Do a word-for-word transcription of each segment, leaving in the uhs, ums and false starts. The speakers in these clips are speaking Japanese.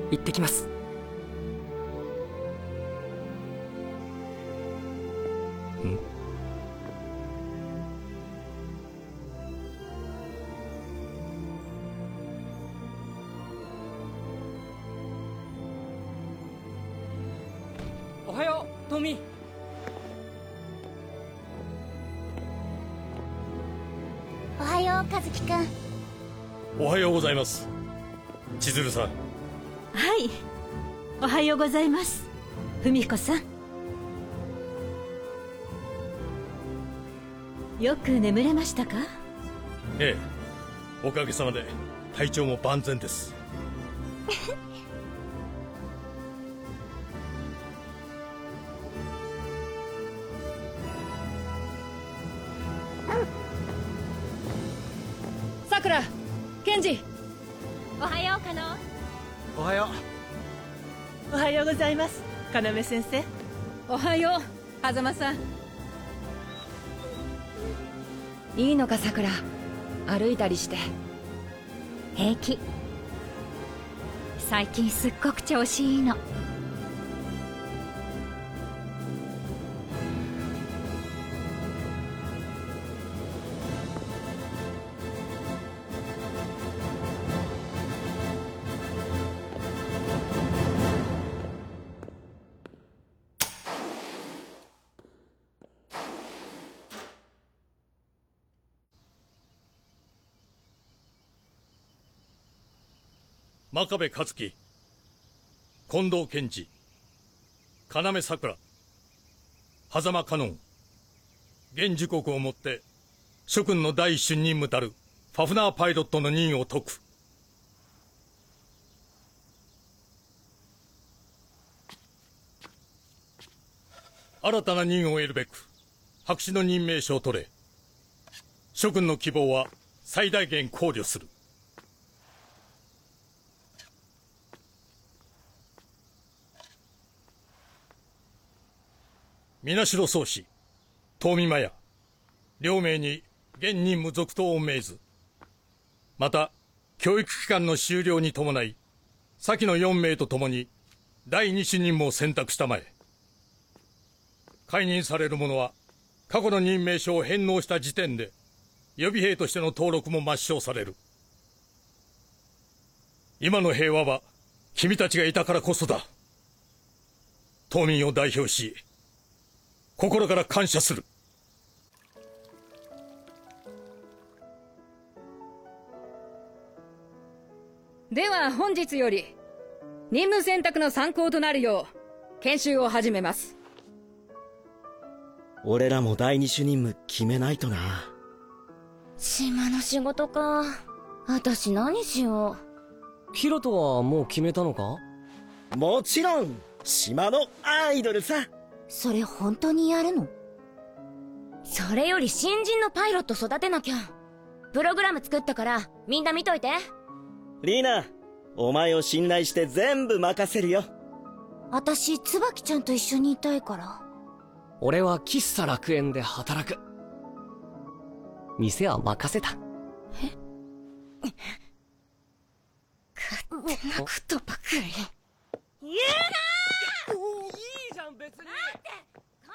行ってきます。 ん？ おはよう、トミー。 おはよう、和樹くん。 おはようございます、千鶴さん。 はい、おはようございます、文彦さん。よく眠れましたか？ ええ、おかげさまで体調も万全です。 さくら、ケンジ。 おはよう、カノン。 おはよおはようございます、要先生。 おはよう、狭間さん。いいのか、さくら。歩いたりして。 平気。最近すっごく調子いいの。 真壁克樹、近藤健二、要さくら、狭間香音、現時刻をもって諸君の第一種任務たるファフナーパイロットの任を解く。新たな任を得るべく白紙の任命書を取れ。諸君の希望は最大限考慮する。皆代宗師、東美麻也、両名に現任務続投を命ず。また教育機関の終了に伴い先のよん名と共に第二種任務を選択したまえ。解任される者は過去の任命書を返納した時点で予備兵としての登録も抹消される。今の平和は君たちがいたからこそだ。島民を代表し心から感謝する。 では本日より任務選択の参考となるよう研修を始めます。 俺らも第二種任務決めないとな。 島の仕事か。私何しよう。ヒロトはもう決めたのか？ もちろん、島のアイドルさ。 それ本当にやるの？それより新人のパイロット育てなきゃ。プログラム作ったからみんな見といて。 リーナ、お前を信頼して全部任せるよ。 私、椿ちゃんと一緒にいたいから。 俺は喫茶楽園で働く。店は任せた。 え？勝手なことばかり言うなー！ いいじゃん別に。 待って！こ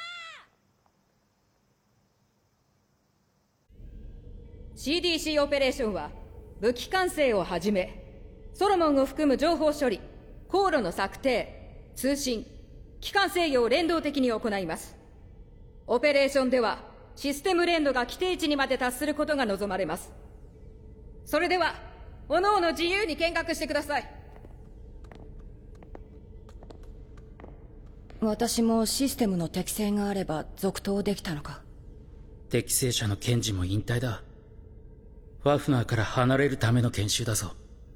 らー！ シーディーシー オペレーションは武器完成をはじめソロモンを含む情報処理、航路の策定、通信、機関制御を連動的に行います。オペレーションではシステム連動が規定値にまで達することが望まれます。それでは各々自由に見学してください。 私もシステムの適性があれば続投できたのか？ 適正者の検事も引退だ。ファフナーから離れるための研修だぞ。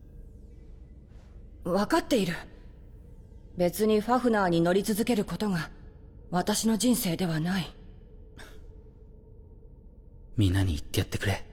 分かっている。別にファフナーに乗り続けることが私の人生ではない。 皆に言ってやってくれ。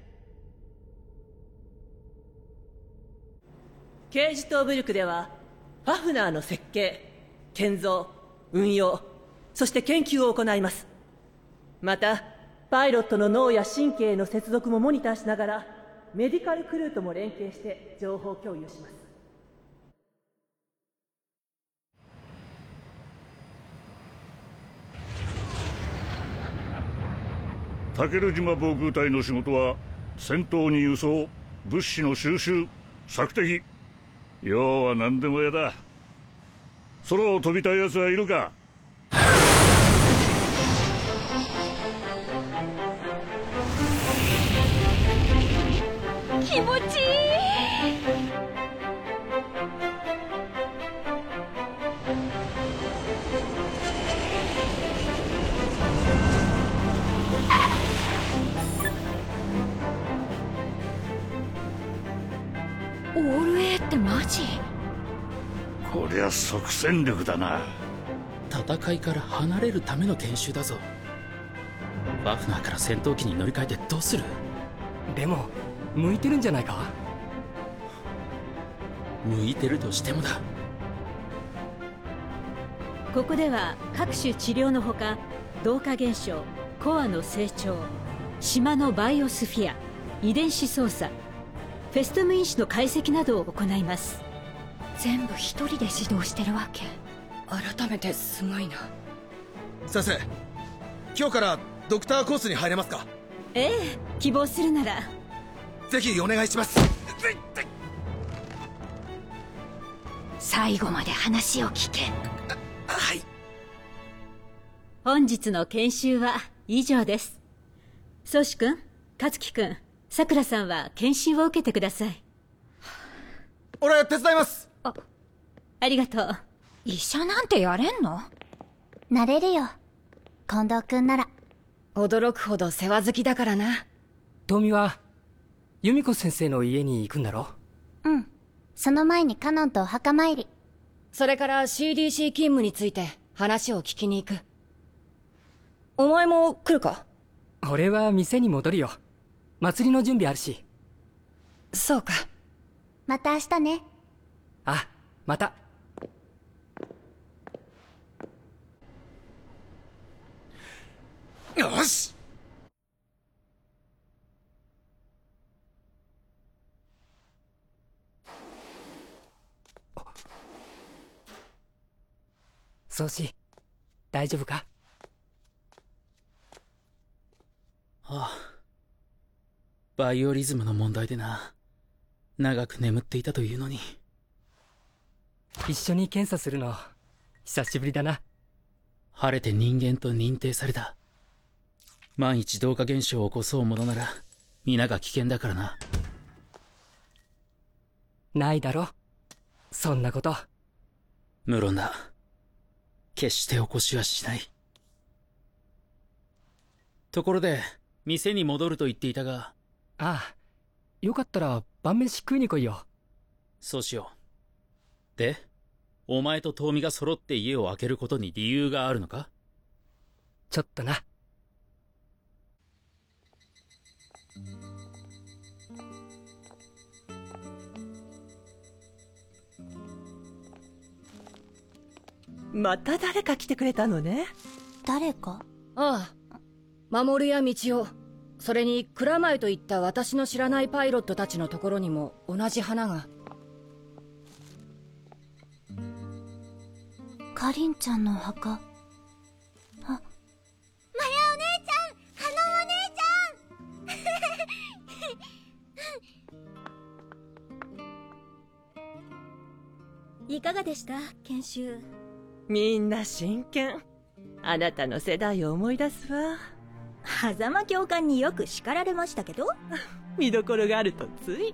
刑事棟ブルクではファフナーの設計、建造、運用、そして研究を行います。またパイロットの脳や神経への接続もモニターしながらメディカルクルーとも連携して情報共有します。 タケル島防空隊の仕事は戦闘に輸送、物資の収集、索敵、要は何でもやだ。空を飛びたい奴はいるか？ 気持ちいい。 オール A ってマジ？ こりゃ即戦力だな。 戦いから離れるための研修だぞ。ワフナーから戦闘機に乗り換えてどうする？ でも向いてるんじゃないか？ 向いてるとしてもだ。 ここでは各種治療のほか、同化現象、コアの成長、島のバイオスフィア、遺伝子操作、フェストム因子の解析などを行います。 全部一人で指導してるわけ？ 改めてすごいな。 先生、今日からドクターコースに入れますか？ ええ、希望するならぜひお願いします。 最後まで話を聞け。 はい。 本日の研修は以上です。宗志君、勝樹君、さくらさんは研修を受けてください。 俺手伝います。 あ、ありがとう。 医者なんてやれんの？ なれるよ、近藤君なら。 驚くほど世話好きだからな。 トミは由美子先生の家に行くんだろ？ うん、その前にカノンとお墓参り。 それから シーディーシー 勤務について話を聞きに行く。お前も来るか？ 俺は店に戻るよ。祭りの準備あるし。 そうか。 また明日ね。 あ、また。 よし。 宗師、大丈夫か？ ああ、バイオリズムの問題でな。長く眠っていたというのに。 一緒に検査するの久しぶりだな。 晴れて人間と認定された。万一同化現象を起こそうものなら皆が危険だからな。 ないだろ、そんなこと。 無論だ。決して起こしはしない。ところで店に戻ると言っていたが。 ああ、よかったら晩飯食いに来いよ。 そうしよう。で、お前と遠見が揃って家を空けることに理由があるのか？ ちょっとな。 また誰か来てくれたのね。 誰か？ ああ、守や道夫、それに蔵前といった私の知らないパイロットたちのところにも同じ花が。 かりんちゃんのお墓。あ、マヤお姉ちゃん、花お姉ちゃんいかがでした研修？ みんな真剣。あなたの世代を思い出すわ。 狭間教官によく叱られましたけど見どころがあるとつい。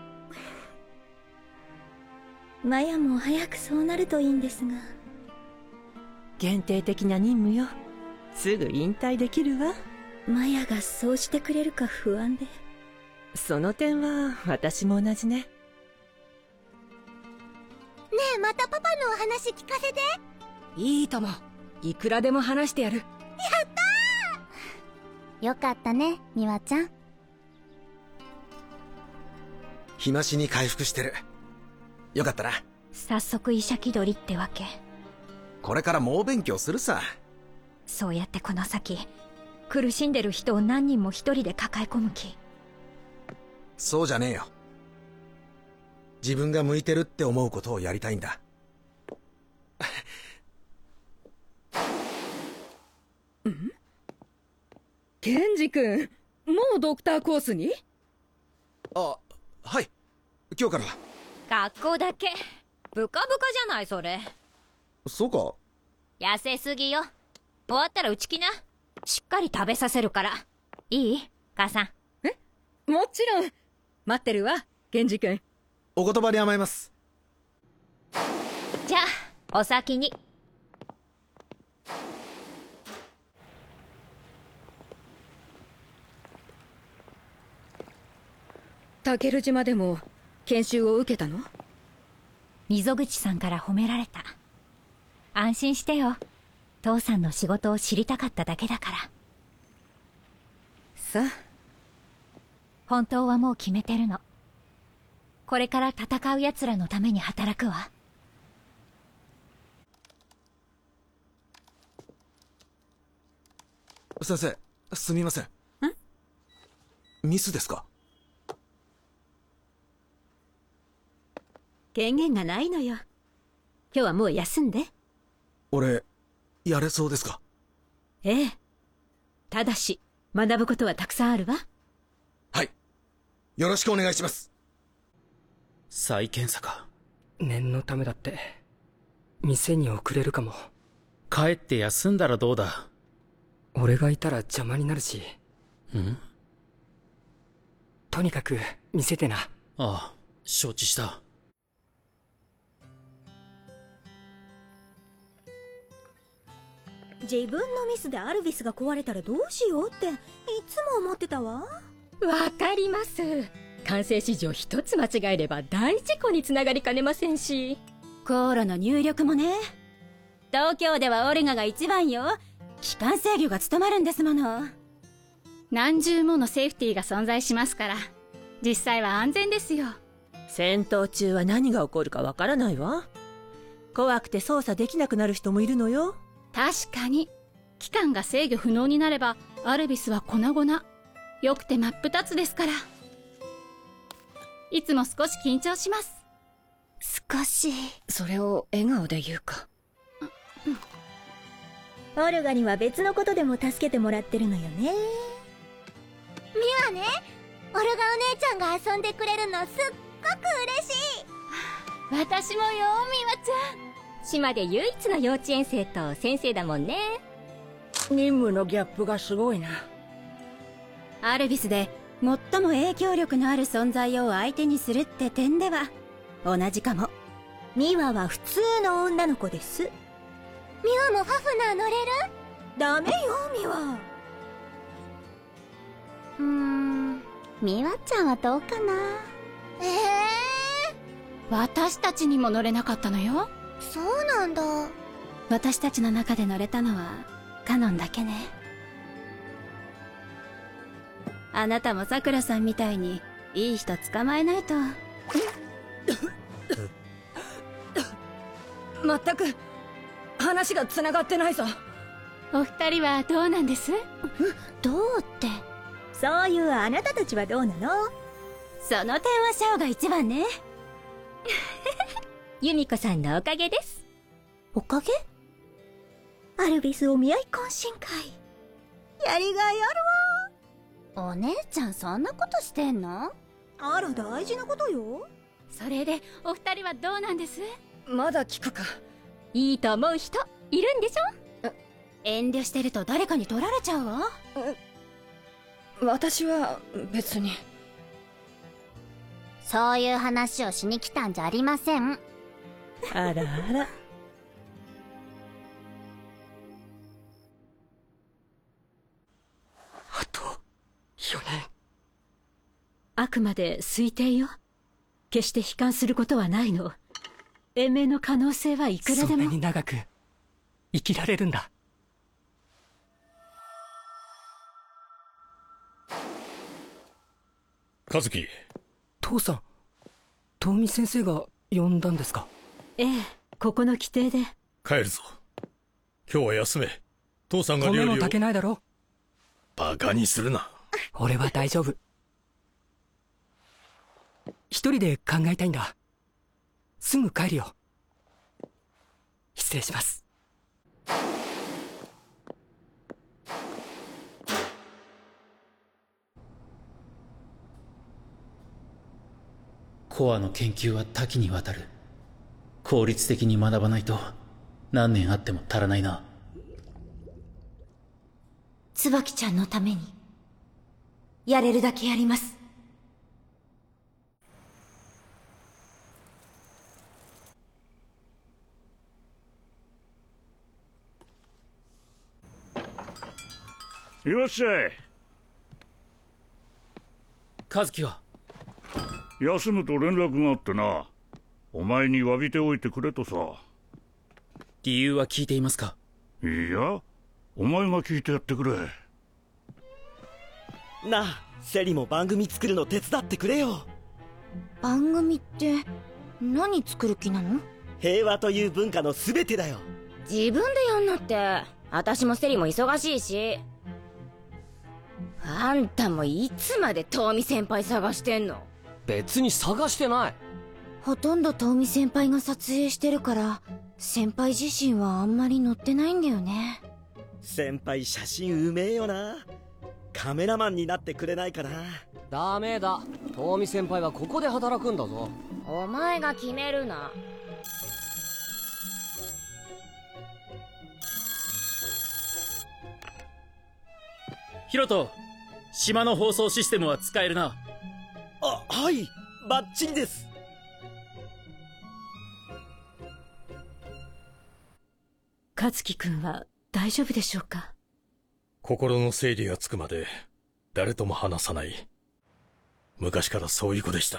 マヤも早くそうなるといいんですが。 限定的な任務よ。すぐ引退できるわ。 マヤがそうしてくれるか不安で。 その点は私も同じね。 ねえ、またパパのお話聞かせて。 いいとも、いくらでも話してやる。 やったー。よかったね、美和ちゃん。 日増しに回復してる。よかったな。 早速医者気取りってわけ。 これから猛勉強するさ。 そうやってこの先苦しんでる人を何人も一人で抱え込む気？ そうじゃねえよ。自分が向いてるって思うことをやりたいんだ。 ん？ ケンジ君、もうドクターコースに？ あ、はい。今日から。 学校だけブカブカじゃないそれ。 そうか。 痩せすぎよ。終わったらうち来な。しっかり食べさせるから。いい？母さん。 え？もちろん。待ってるわ、ケンジ君。 お言葉に甘えます。 じゃあお先に。 タケル島でも研修を受けたの？ 溝口さんから褒められた。安心してよ。父さんの仕事を知りたかっただけだから。 さあ。 本当はもう決めてるの。これから戦う奴らのために働くわ。 先生、すみません。ん？ミスですか？ 権限がないのよ。今日はもう休んで。 俺、やれそうですか？ ええ。ただし、学ぶことはたくさんあるわ。 はい。よろしくお願いします。 再検査か。 念のためだって、店に遅れるかも。 帰って休んだらどうだ？ 俺がいたら邪魔になるし。 ん？ とにかく、見せてな。 ああ、承知した。 自分のミスでアルビスが壊れたらどうしようっていつも思ってたわ。 わかります。完成指示を一つ間違えれば大事故につながりかねませんし。 コーラの入力もね。東京ではオルガが一番よ。機関制御が務まるんですもの。 何重ものセーフティーが存在しますから、実際は安全ですよ。 戦闘中は何が起こるかわからないわ。怖くて操作できなくなる人もいるのよ。 確かに機関が制御不能になればアルビスは粉々。よくて真っ二つですから。いつも少し緊張します。 少し。 それを笑顔で言うか。 オルガには別のことでも助けてもらってるのよね。 ミワね、オルガお姉ちゃんが遊んでくれるのすっごく嬉しい。 私もよ、ミワちゃん。島で唯一の幼稚園生と先生だもんね。 任務のギャップがすごいな。 アルビスで最も影響力のある存在を相手にするって点では同じかも。ミワは普通の女の子です。 ミワもファフナー乗れる？ ダメよ、ミワ。 うーん、ミワちゃんはどうかな。ええー、私たちにも乗れなかったのよ。 そうなんだ。 私たちの中で乗れたのはカノンだけね。あなたもさくらさんみたいにいい人捕まえないと。 まったく話が繋がってないぞ。 お二人はどうなんです？ どうって、そういうあなたたちはどうなの？その点はシャオが一番ね。 ユミコさんのおかげです。 おかげ？アルビスお見合い懇親会、やりがいあるわ。 お姉ちゃんそんなことしてんの？ あら、大事なことよ。 それでお二人はどうなんです？ まだ聞くか。 いいと思う人いるんでしょ？ 遠慮してると誰かに取られちゃうわ。 私は別に。 そういう話をしに来たんじゃありません。 あらあら。 あとよねん。 あくまで推定よ。決して悲観することはないの。延命の可能性はいくらでも。 そんなに長く生きられるんだ。 和樹。 父さん、遠見先生が呼んだんですか？ ええ、ここの規定で。 帰るぞ。今日は休め。父さんが料理を。 米も炊けないだろ。 バカにするな。 俺は大丈夫。一人で考えたいんだ。すぐ帰るよ。失礼します。 コアの研究は多岐にわたる。効率的に学ばないと何年あっても足らないな。 椿ちゃんのためにやれるだけやります。 いらっしゃい。 和樹は休むと連絡があってな。お前に詫びておいてくれとさ。 理由は聞いていますか？ いや、お前が聞いてやってくれ。 なあ、セリも番組作るの手伝ってくれよ。 番組って何作る気なの？ 平和という文化の全てだよ。 自分でやんなって。私もセリも忙しいし。あんたもいつまでトウミ先輩探してんの？ 別に探してない。 ほとんどトウミ先輩が撮影してるから先輩自身はあんまり載ってないんだよね。 先輩写真うめえよな。カメラマンになってくれないかな。 ダメだ、トウミ先輩はここで働くんだぞ。 お前が決めるな。 ヒロト、島の放送システムは使えるな。 あ、はい、バッチリです。 和樹くんは大丈夫でしょうか？ 心の整理がつくまで誰とも話さない。昔からそういう子でした。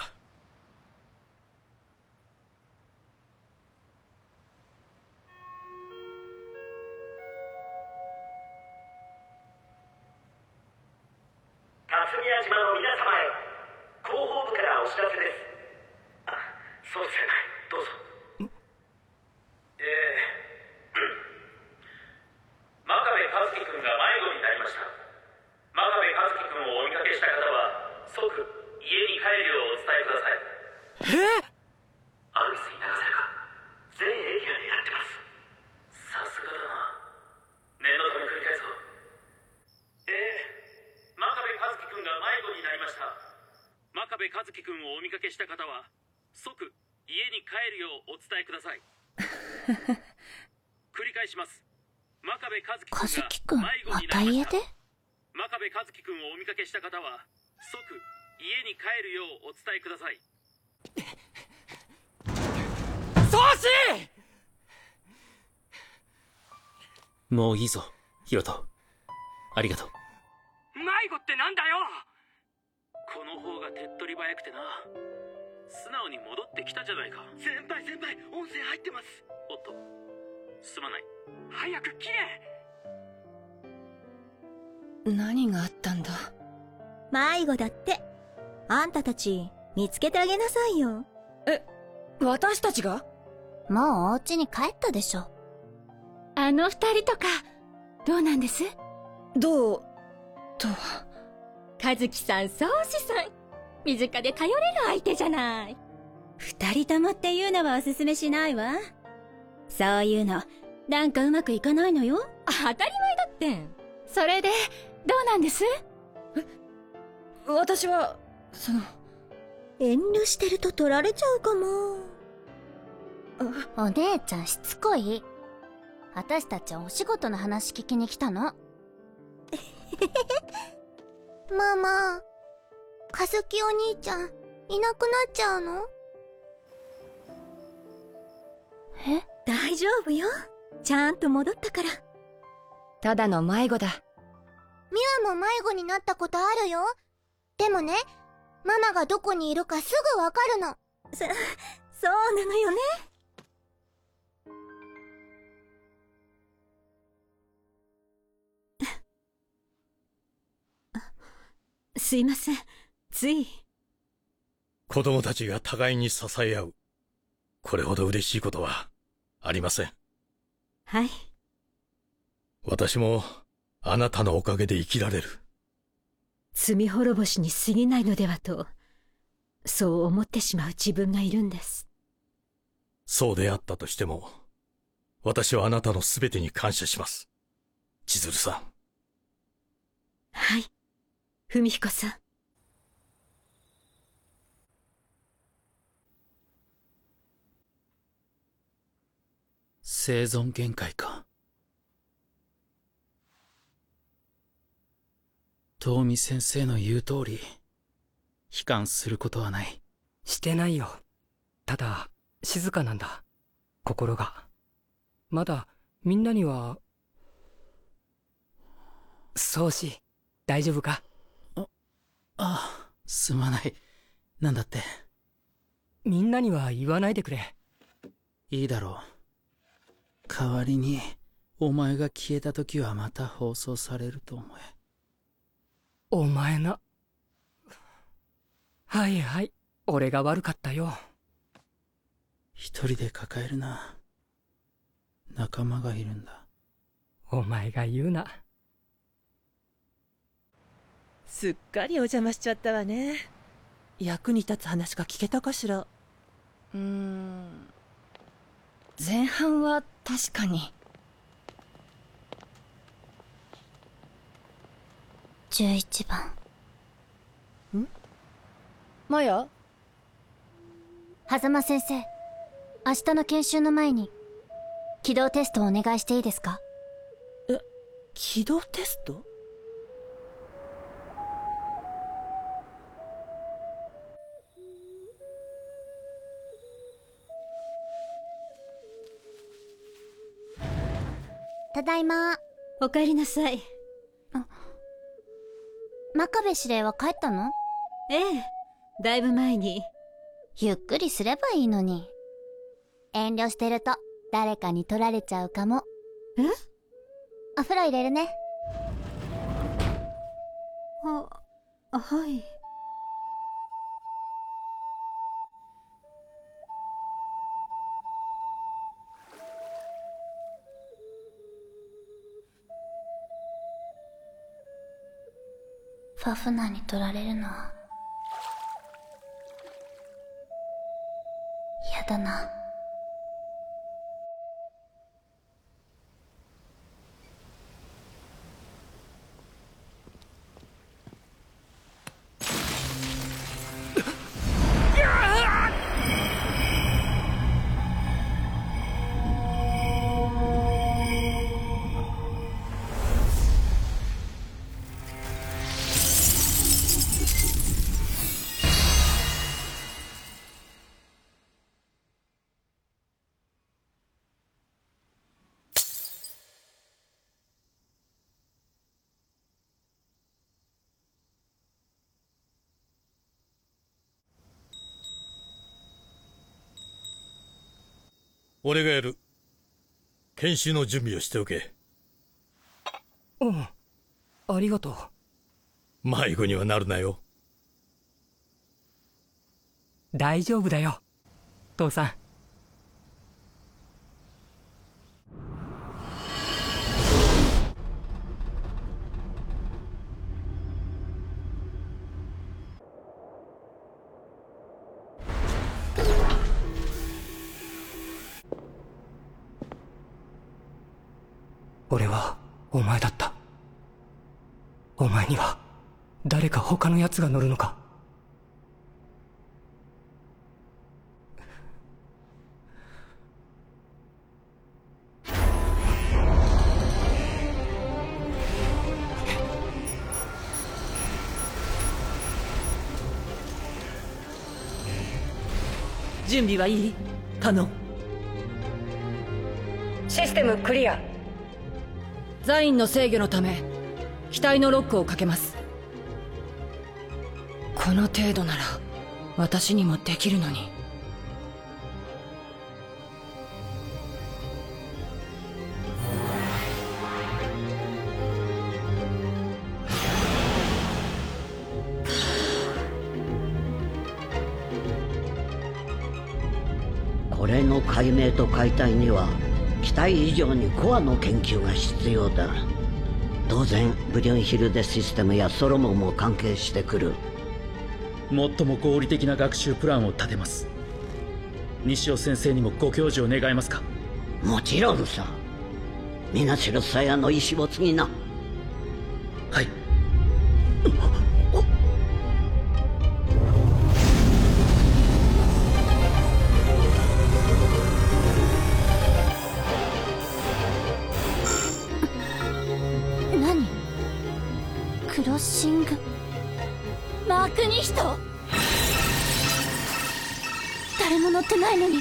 霞屋島の皆様へ、広報部からお知らせです。あ、そうですね、どうぞ。えー、真壁和樹君が迷子になりました。真壁和樹君をお見かけした方は即家に帰るようお伝えください。 え？ アルビスに流せるか、全エリアでやってます。さすがだな。念のため繰り返そう。えー真壁和樹君が迷子になりました。真壁和樹君をお見かけした方は即家に帰るようお伝えください。繰り返します。真壁和樹君が迷子になりました。真壁和樹君をお見かけした方は即家に帰るようお伝えください。 宗師！ もういいぞ、ヒロト。ありがとう。 迷子ってなんだよ。 この方が手っ取り早くてな。素直に戻ってきたじゃないか。先輩先輩、音声入ってます。おっと、すまない。 早く切れ。 何があったんだ？ 迷子だって。あんたたち見つけてあげなさいよ。 え、私たちが？ もうお家に帰ったでしょ。 あの二人とかどうなんです？ どうとは。 和樹さん、宗師さん、身近で頼れる相手じゃない。 二人ともっていうのはおすすめしないわ。そういうのなんかうまくいかないのよ。 当たり前だって。それでどうなんです？ え、私はその遠慮してると取られちゃうかも。 お姉ちゃんしつこい。私たちはお仕事の話聞きに来たの。ママ、和樹お兄ちゃんいなくなっちゃうの？ え？大丈夫よ。ちゃんと戻ったから。 ただの迷子だ。 ミワも迷子になったことあるよ。でもね、ママがどこにいるかすぐわかるの。 そ、そうなのよね。すいません、つい。 子供たちが互いに支え合う。これほど嬉しいことはありません。 はい。 私もあなたのおかげで生きられる。 罪滅ぼしに過ぎないのではと、そう思ってしまう自分がいるんです。 そうであったとしても、私はあなたの全てに感謝します。千鶴さん。 はい、文彦さん。 生存限界か。遠見先生の言う通り、悲観することはない。 してないよ。ただ静かなんだ、心が。まだみんなには。宗師、大丈夫か？ あ、ああ、すまない。なんだって。 みんなには言わないでくれ。 いいだろう。代わりにお前が消えた時はまた放送されると思え。 お前な。はいはい、俺が悪かったよ。 一人で抱えるな。仲間がいるんだ。 お前が言うな。 すっかりお邪魔しちゃったわね。役に立つ話が聞けたかしら。 うーん、前半は確かに。 じゅういちばん。 ん？マヤ？ 狭間先生、明日の研修の前に起動テストをお願いしていいですか？ え、起動テスト？ ただいま。 おかえりなさい。 あ、真壁司令は帰ったの？ ええ、だいぶ前に。 ゆっくりすればいいのに。遠慮してると誰かに取られちゃうかも。 え？ お風呂入れるね。 あ、はい。 ファフナーに取られるのは嫌だな。 俺がやる。研修の準備をしておけ。 うん、ありがとう。 迷子にはなるなよ。 大丈夫だよ、父さん。俺はお前だった。お前には誰か他の奴が乗るのか？ 準備はいい？カノン。 システムクリア。ザインの制御のため機体のロックをかけます。この程度なら私にもできるのに。 これの解明と解体には期待以上にコアの研究が必要だ。当然ブリュンヒルデシステムやソロモンも関係してくる。 最も合理的な学習プランを立てます。西尾先生にもご教授を願えますか？ もちろんさ。皆代さやの意志を継ぎな。 はい。 クロッシングマークニヒト。誰も乗ってないのに。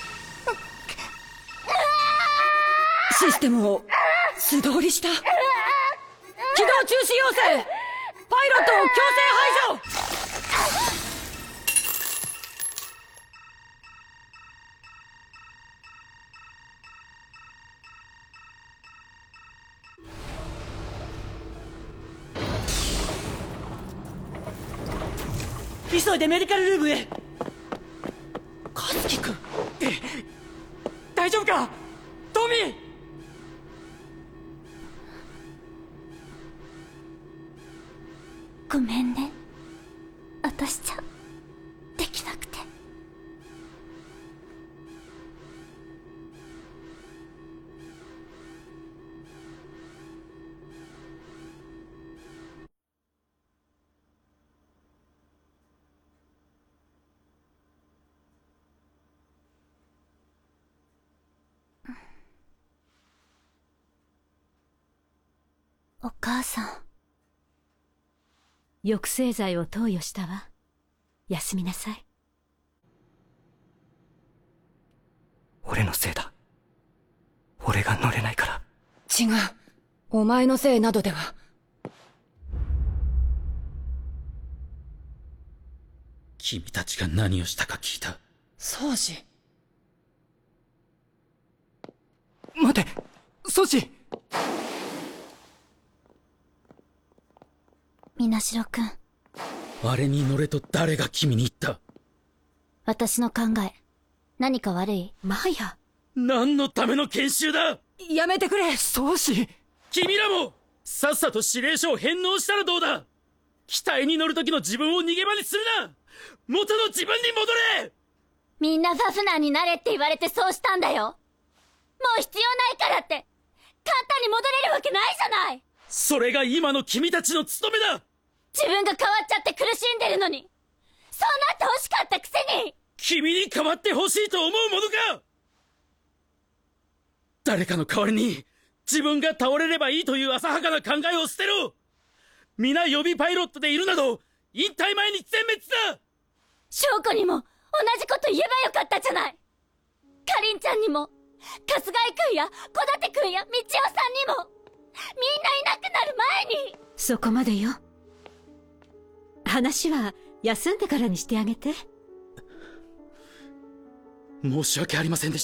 システムを素通りした。起動中止要請。パイロットを強制排除。 急いでメディカルルームへ。 和樹君、大丈夫か？トミー。 ごめんね、私じゃできなくて。お母さん、 抑制剤を投与したわ。休みなさい。 俺のせいだ。俺が乗れないから。 違う、お前のせいなどでは。 君たちが何をしたか聞いた。 宗師。 待て、宗師。 みなしろくん、 あれに乗れと誰が君に言った？ 私の考え、何か悪い？ マヤ。 何のための研修だ！ やめてくれ、 宗師。 君らもさっさと指令書を返納したらどうだ！機体に乗る時の自分を逃げ場にするな！元の自分に戻れ！ みんなファフナーになれって言われてそうしたんだよ。もう必要ないからって簡単に戻れるわけないじゃない。 それが今の君たちの務めだ。 自分が変わっちゃって苦しんでるのに、そうなって欲しかったくせに。 君に変わって欲しいと思うものか！誰かの代わりに自分が倒れればいいという浅はかな考えを捨てろ。皆予備パイロットでいるなど引退前に全滅だ。 翔子にも同じこと言えばよかったじゃない。かりんちゃんにも春日井くんや小舘くんや道夫さんにも、みんないなくなる前に。 そこまでよ。話は休んでからにしてあげて。 申し訳ありませんでした。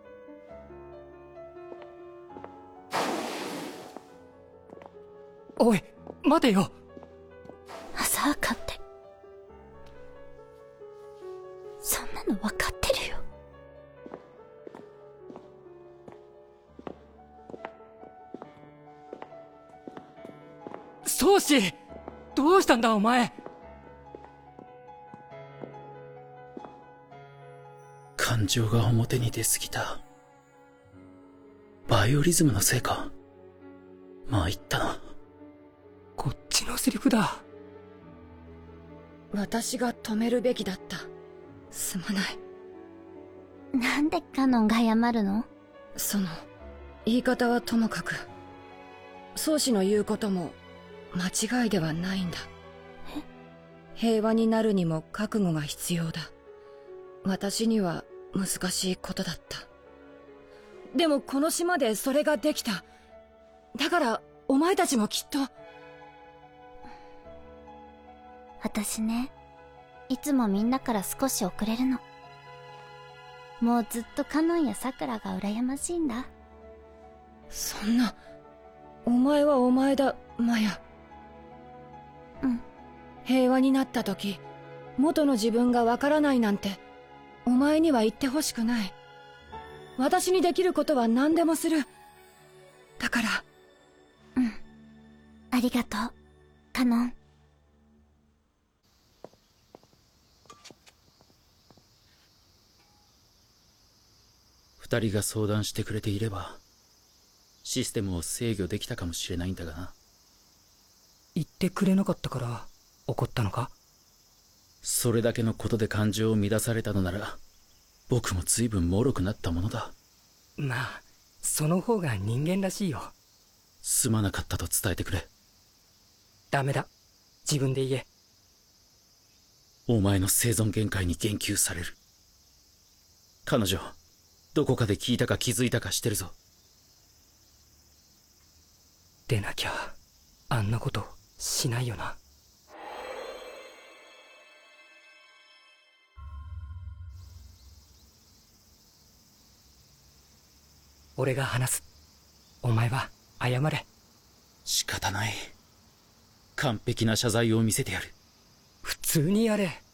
おい、待てよ。 浅はかって、そんなの分かってるよ。 宗師、どうしたんだお前。 感情が表に出すぎた。バイオリズムのせいか。まあ言ったな。 こっちのセリフだ。 私が止めるべきだった。すまない。 なんでカノンが謝るの？ その言い方はともかく、宗師の言うことも間違いではないんだ。平和になるにも覚悟が必要だ。私には難しいことだった。でもこの島でそれができた。だからお前たちもきっと。 私ね、いつもみんなから少し遅れるの。もうずっとカノンやサクラが羨ましいんだ。 そんな、お前はお前だ、マヤ。 うん。 平和になった時、元の自分がわからないなんて、お前には言ってほしくない。私にできることは何でもする。だから。 うん。ありがとう、カノン。 二人が相談してくれていれば、システムを制御できたかもしれないんだがな。 言ってくれなかったから怒ったのか？ それだけのことで感情を乱されたのなら、僕も随分脆くなったものだ。 まあ、その方が人間らしいよ。 すまなかったと伝えてくれ。 ダメだ。自分で言え。 お前の生存限界に言及される。彼女、どこかで聞いたか気づいたかしてるぞ。 でなきゃ、あんなことしないよな。俺が話す。お前は謝れ。 仕方ない。完璧な謝罪を見せてやる。 普通にやれ。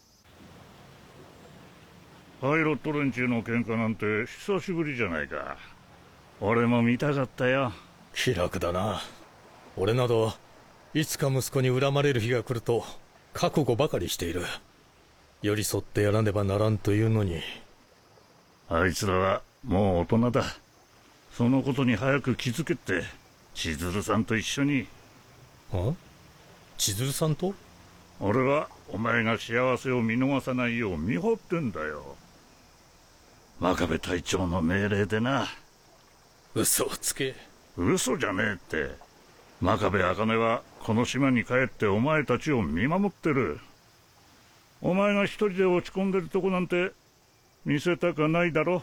パイロット連中の喧嘩なんて久しぶりじゃないか。俺も見たかったよ。 気楽だな。俺などいつか息子に恨まれる日が来ると覚悟ばかりしている。寄り添ってやらねばならんというのに。 あいつらはもう大人だ。そのことに早く気づけって、千鶴さんと一緒に。 あ？千鶴さんと？ 俺はお前が幸せを見逃さないよう見張ってんだよ。真壁隊長の命令でな。 嘘をつけ。 嘘じゃねえって。真壁茜はこの島に帰ってお前たちを見守ってる。お前が一人で落ち込んでるとこなんて見せたかないだろ。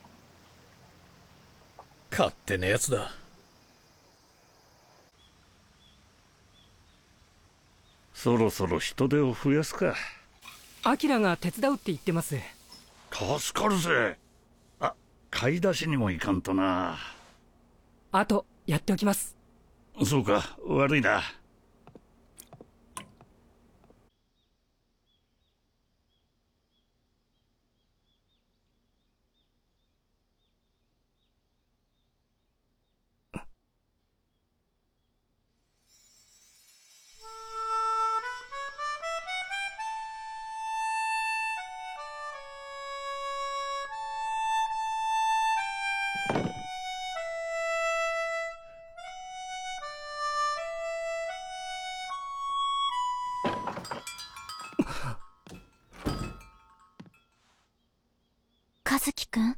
勝手なやつだ。 そろそろ人手を増やすか。 アキラが手伝うって言ってます。 助かるぜ。あ、買い出しにも行かんとな。 あとやっておきます。 そうか、悪いな。 和樹くん？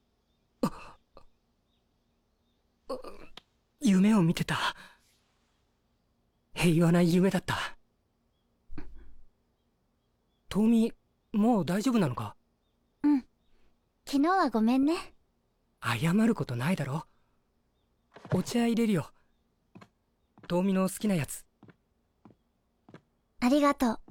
夢を見てた。平和な夢だった。トミ、もう大丈夫なのか？ うん。昨日はごめんね。 謝ることないだろ。お茶入れるよ。トミの好きなやつ。 ありがとう。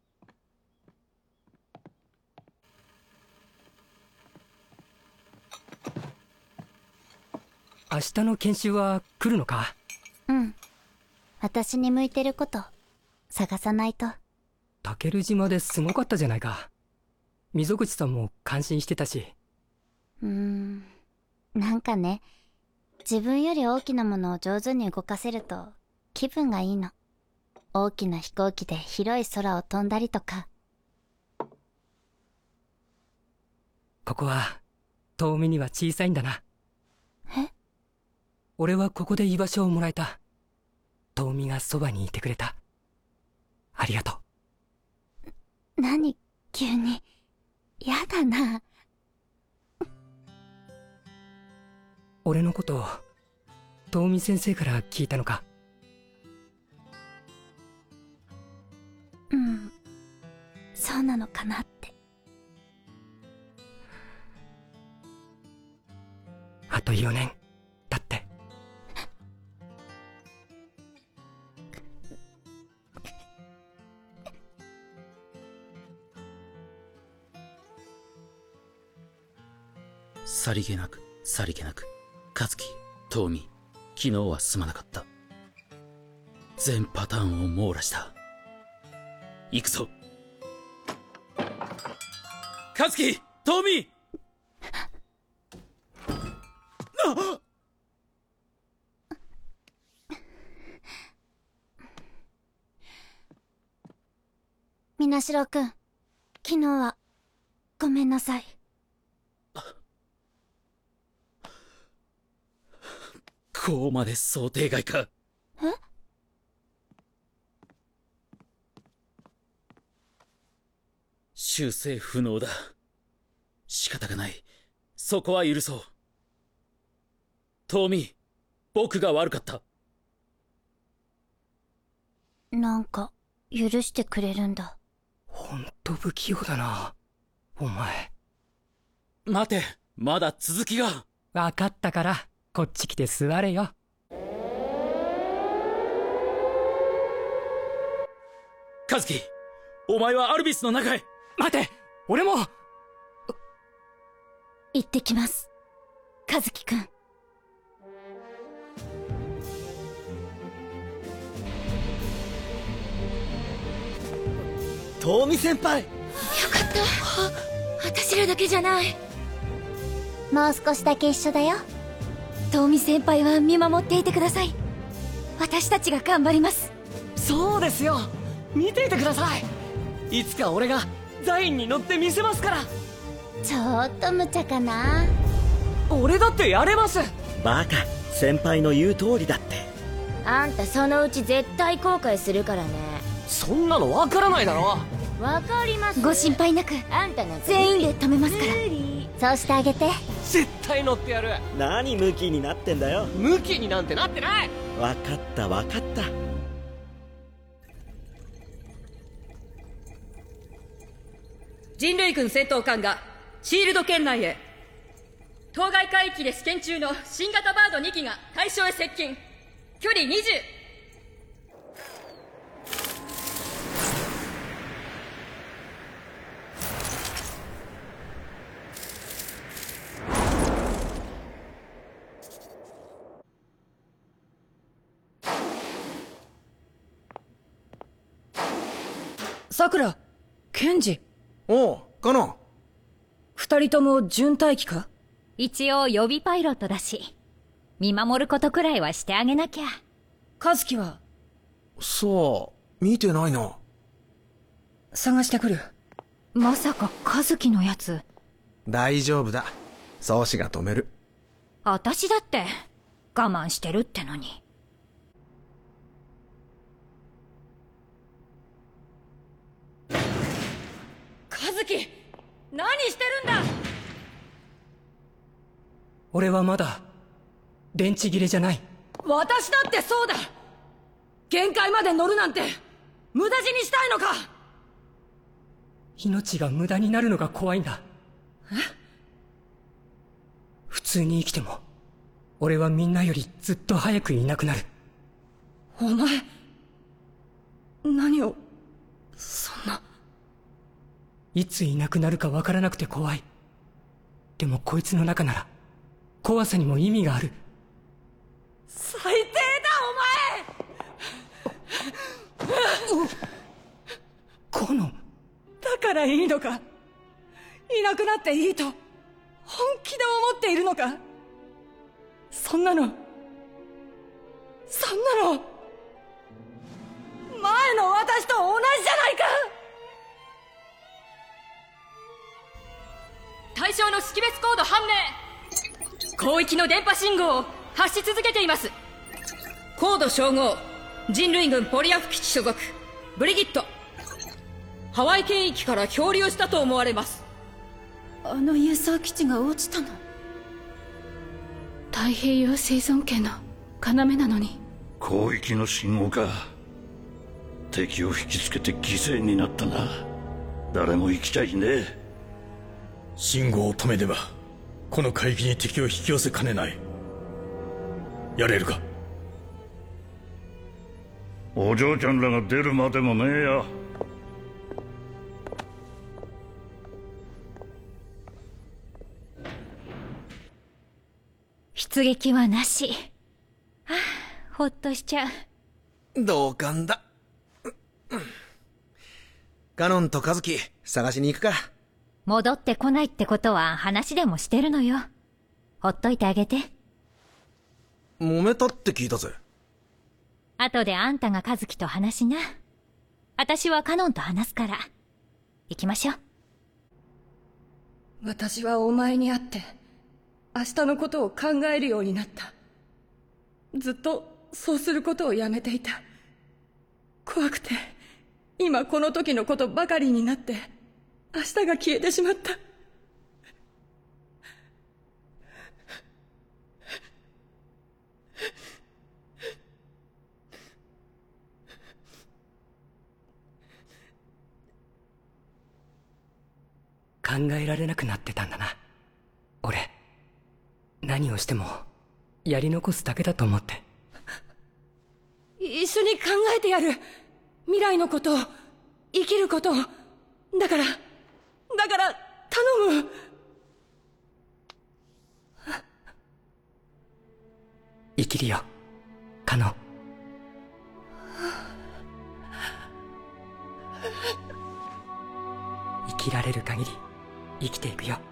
明日の研修は来るのか？ うん。私に向いてること探さないと。 タケル島ですごかったじゃないか。溝口さんも感心してたし。 うーん。なんかね、自分より大きなものを上手に動かせると気分がいいの。大きな飛行機で広い空を飛んだりとか。 ここは遠見には小さいんだな。 え？ 俺はここで居場所をもらえた。遠見がそばにいてくれた。ありがとう。何急に。やだな。 俺のことを遠見先生から聞いたのか？ うん、そうなのかなって。 あとよねんだって。 さりげなくさりげなく、和樹、トミ、昨日はすまなかった。全パターンを網羅した。行くぞ。和樹、トミ。あっ。 みなしろくん、昨日はごめんなさい。 こうまで想定外か。 え？ 修正不能だ。仕方がない。そこは許そう。トミー、僕が悪かった。 なんか許してくれるんだ。 ほんと不器用だなお前。 待て、まだ続きが。 分かったからこっち来て座れよ。 カズキ、お前はアルビスの中へ。 待て、俺も。 行ってきます、カズキくん。 トウミ先輩。よかった私らだけじゃない。 もう少しだけ一緒だよ。 トウミ先輩は見守っていてください。私たちが頑張ります。 そうですよ、見ていてください。いつか俺がザインに乗ってみせますから。 ちょっと無茶かな。 俺だってやれます。 バカ、先輩の言う通りだって。 あんたそのうち絶対後悔するからね。 そんなのわからないだろ。 わかります。 ご心配なく、 あんたなんか全員で止めますから。そうしてあげて。 絶対乗ってやる。 何ムキになってんだよ。 ムキになんてなってない。 わかったわかった。 人類軍戦闘艦がシールド圏内へ。当該海域で試験中の新型バードに機が対象へ接近。距離にじゅう。 さくら、ケンジ。 おう、カノン。 二人とも準待機か？ 一応予備パイロットだし、見守ることくらいはしてあげなきゃ。 カズキは？ さあ、見てないな。 探してくる。 まさかカズキのやつ。 大丈夫だ。宗師が止める。 私だって我慢してるってのに。 カズキ、何してるんだ。 俺はまだ電池切れじゃない。 私だってそうだ。限界まで乗るなんて無駄死にしたいのか。 命が無駄になるのが怖いんだ。 え？ 普通に生きても俺はみんなよりずっと早くいなくなる。 お前何をそんな。 いついなくなるかわからなくて怖い。でもこいつの中なら怖さにも意味がある。 最低だお前。 コノン。 だからいいのか。いなくなっていいと本気で思っているのか。そんなのそんなの前の私と同じじゃないか。 対象の識別コード判明。広域の電波信号を発し続けています。コード照合、人類軍ポリアフ基地所属ブリギット。ハワイ圏域から漂流したと思われます。 あの輸送基地が落ちたの。太平洋生存圏の要なのに。 広域の信号か。敵を引きつけて犠牲になったな。誰も生きちゃいねえ。 信号を止めねばこの海域に敵を引き寄せかねない。やれるか。 お嬢ちゃんらが出るまでもねえや。 出撃はなし。はあ、ほっとしちゃう。 同感だ。カノンとカズキ探しに行くか。 戻ってこないってことは話でもしてるのよ。ほっといてあげて。 揉めたって聞いたぜ。 後であんたがカズキと話しな。私はカノンと話すから。行きましょう。 私はお前に会って明日のことを考えるようになった。ずっとそうすることをやめていた。怖くて今この時のことばかりになって明日が消えてしまった。 考えられなくなってたんだな。俺何をしてもやり残すだけだと思って。 一緒に考えてやる。未来のこと、生きること。だからだから頼む。 生きるよカノン。生きられる限り生きていくよ。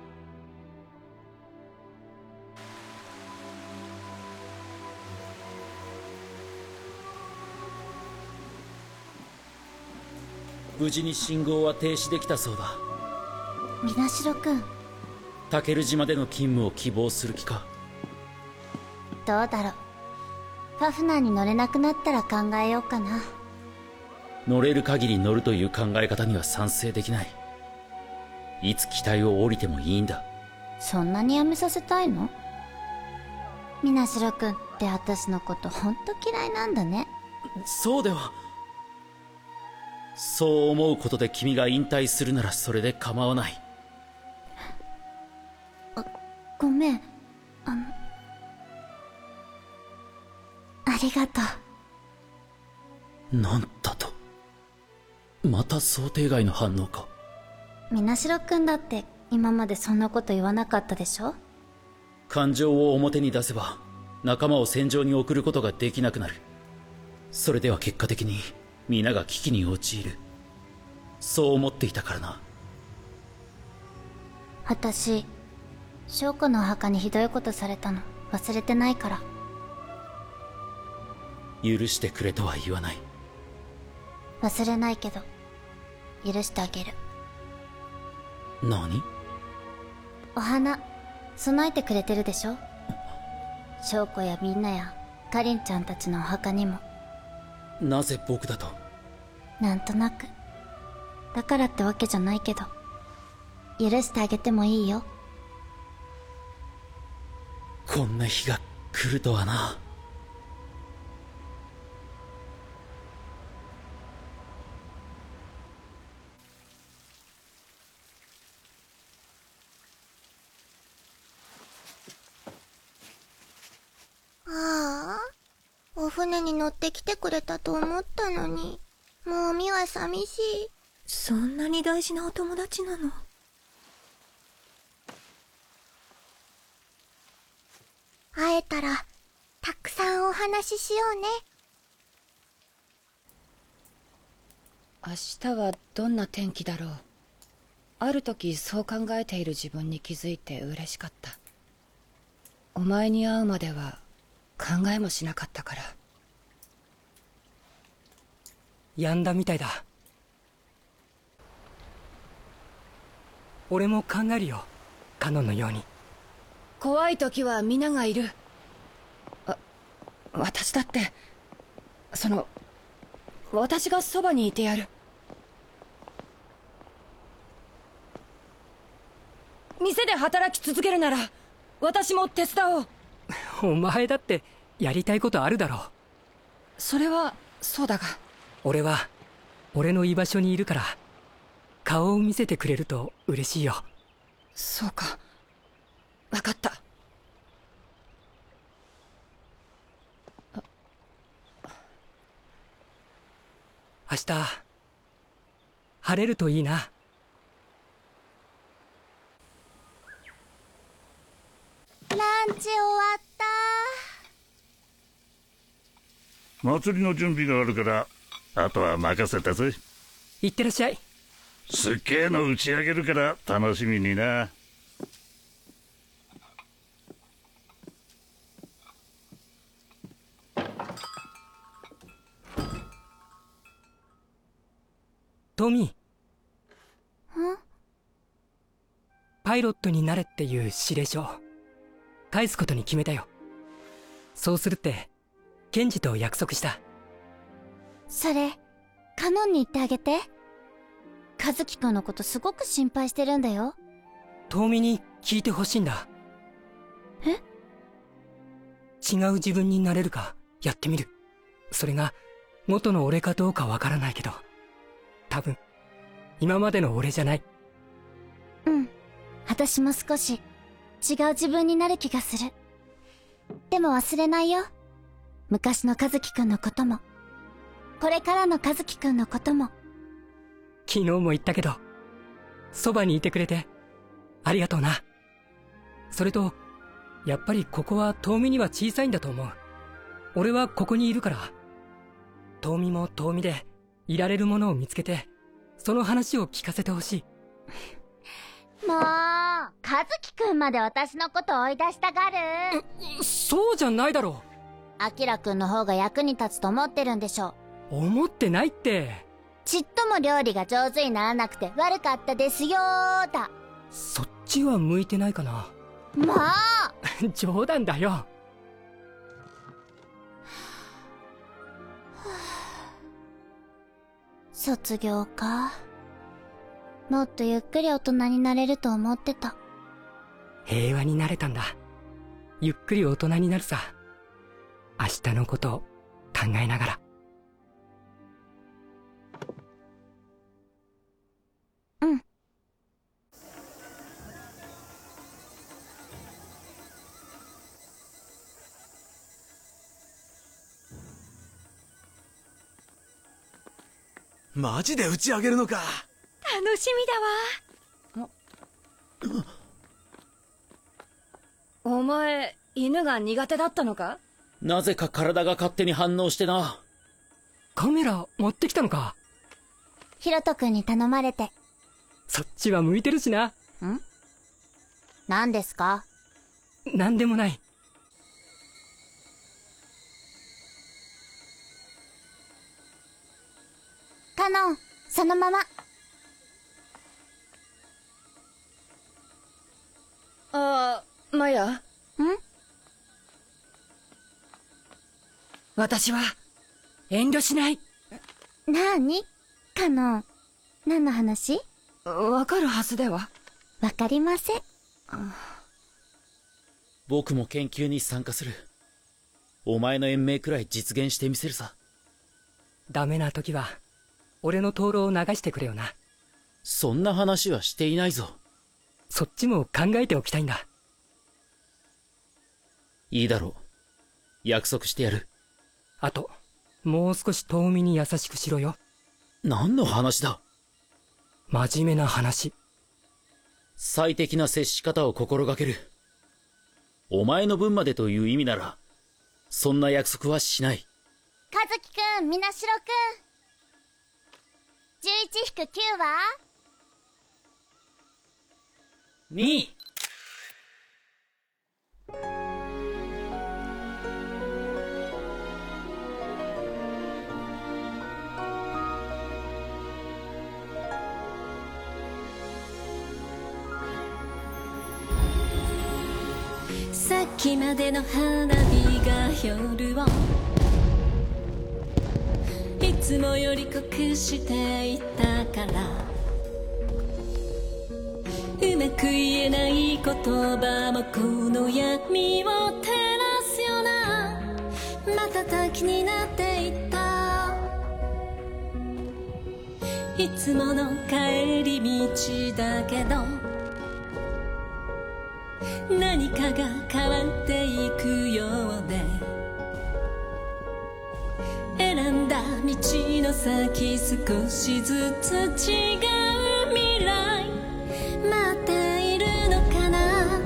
無事に信号は停止できたそうだ。 みなしろくん、 タケル島での勤務を希望する気か。 どうだろう。ファフナーに乗れなくなったら考えようかな。 乗れる限り乗るという考え方には賛成できない。いつ機体を降りてもいいんだ。 そんなにやめさせたいの？みなしろくんって私のことほんと嫌いなんだね。 そうでは。そう思うことで君が引退するならそれで構わない。 あ、ごめん。あのありがとう。なんだと。また想定外の反応か。 みなしろくんだって今までそんなこと言わなかったでしょ。 感情を表に出せば仲間を戦場に送ることができなくなる。それでは結果的に皆が危機に陥る。そう思っていたからな。 私翔子のお墓にひどいことされたの忘れてないから。 許してくれとは言わない。 忘れないけど許してあげる。 何？ お花備えてくれてるでしょ。翔子やみんなやかりんちゃんたちのお墓にも。 なぜ僕だと？ なんとなく。だからってわけじゃないけど許してあげてもいいよ。 こんな日が来るとはな。 ああ、お船に乗ってきてくれたと思ったのに、もうみは寂しい。 そんなに大事なお友達なの？ 会えたらたくさんお話ししようね。 明日はどんな天気だろう。ある時そう考えている自分に気づいて嬉しかった。お前に会うまでは考えもしなかったから。 やんだみたいだ。俺も考えるよカノンのように。 怖い時は皆がいる。あ、私だってその私がそばにいてやる。店で働き続けるなら私も手伝おう。 お前だってやりたいことあるだろう。 それはそうだが、 俺は俺の居場所にいるから顔を見せてくれると嬉しいよ。 そうか、分かった。 明日晴れるといいな。 ランチ終わった。 祭りの準備があるからあとは任せたぜ。 いってらっしゃい。 すっげえの打ち上げるから楽しみにな。 トミー。 ん？ パイロットになれっていう指令書返すことに決めたよ。そうするってケンジと約束した。 それカノンに言ってあげて。和樹くんのことすごく心配してるんだよ。 トミーに聞いてほしいんだ。 え？ 違う自分になれるかやってみる。それが元の俺かどうかわからないけど多分今までの俺じゃない。 うん。 私も少し違う自分になる気がする。でも忘れないよ。昔の和樹くんのことも、これからの和樹くんのことも。 昨日も言ったけど、そばにいてくれてありがとうな。それとやっぱりここは遠見には小さいんだと思う。俺はここにいるから、遠見も遠見でいられるものを見つけて、その話を聞かせてほしい。 もう、和樹くんまで私のこと追い出したがる。 そうじゃないだろう。 アキラくんの方が役に立つと思ってるんでしょ。 思ってないって。 ちっとも料理が上手にならなくて悪かったですよーだ。 そっちは向いてないかな。 もう冗談だよ。 卒業か。もっとゆっくり大人になれると思ってた。 平和になれたんだ。ゆっくり大人になるさ。明日のことを考えながら。 うん。 マジで打ち上げるのか。 楽しみだわ。お前、犬が苦手だったのか？ なぜか体が勝手に反応してな。 カメラ持ってきたのか？ ヒロト君に頼まれて。 そっちは向いてるしな。 ん？何ですか？ なんでもない。 カノン、そのまま。 ああ、マヤ。ん？私は遠慮しない。 なーに？カノン、何の話？ わかるはずでは。 わかりません。 僕も研究に参加する。お前の延命くらい実現してみせるさ。 ダメな時は俺の灯籠を流してくれよな。 そんな話はしていないぞ。 そっちも考えておきたいんだ。 いいだろう。約束してやる。 あともう少し遠見に優しくしろよ。 何の話だ？ 真面目な話。 最適な接し方を心がける。お前の分までという意味ならそんな約束はしない。 和樹くん、みなしろくん。じゅういちひくきゅうは？ に。 さっきまでの花火が夜をいつもより濃くしていたから、うまく言えない言葉もこの闇を照らすような瞬きになっていた。いつもの帰り道だけど何かが変わっていくようで、選んだ道の先少しずつ違う未来待っているのかな。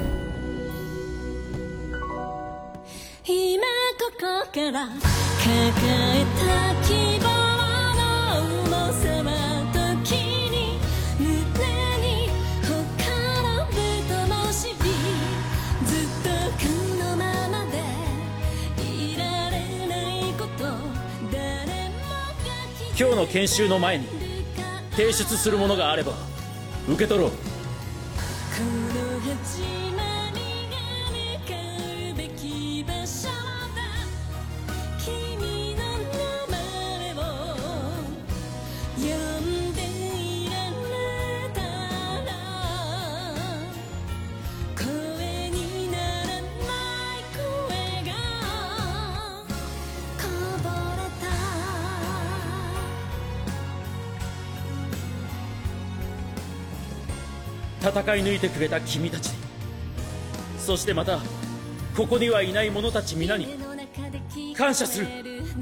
今ここから抱えた希望の重さは時に胸にほからぶともしび、ずっとこのままでいられないこと誰もが今日の研修の前に提出するものがあれば受け取ろう。 この始まりが向かうべき場所だ。君の名前を呼んでいられたら声にならない声がこぼれた。 戦い抜いてくれた君たちに、そしてまたここにはいない者たち皆に感謝する。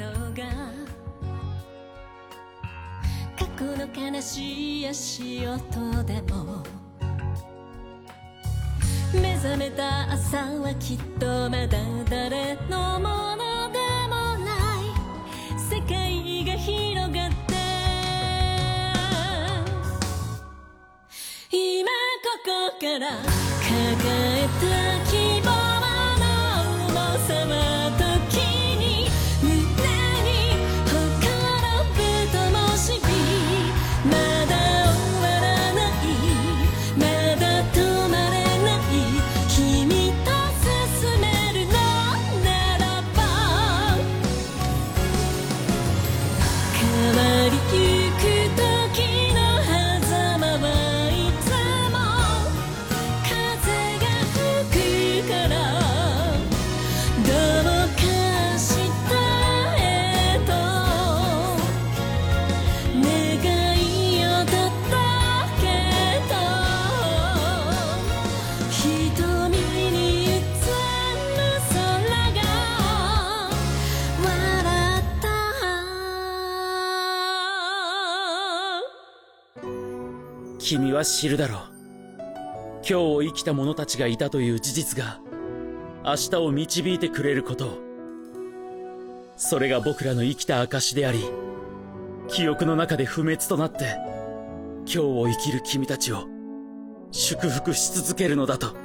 過去の悲しい足音でも目覚めた朝はきっとまだ誰のものでもない世界が広がって今ここから抱えた希望の重さは時に胸にほころぶ灯火まだ終わらないまだ止まれない君と進めるのならば変わりゆく時の狭間はいつも風が吹くからどうかしたへと願いを届けと瞳に映る空が笑った君は知るだろう。今日を生きた者たちがいたという事実が明日を導いてくれることを。それが僕らの生きた証であり、記憶の中で不滅となって今日を生きる君たちを祝福し続けるのだと。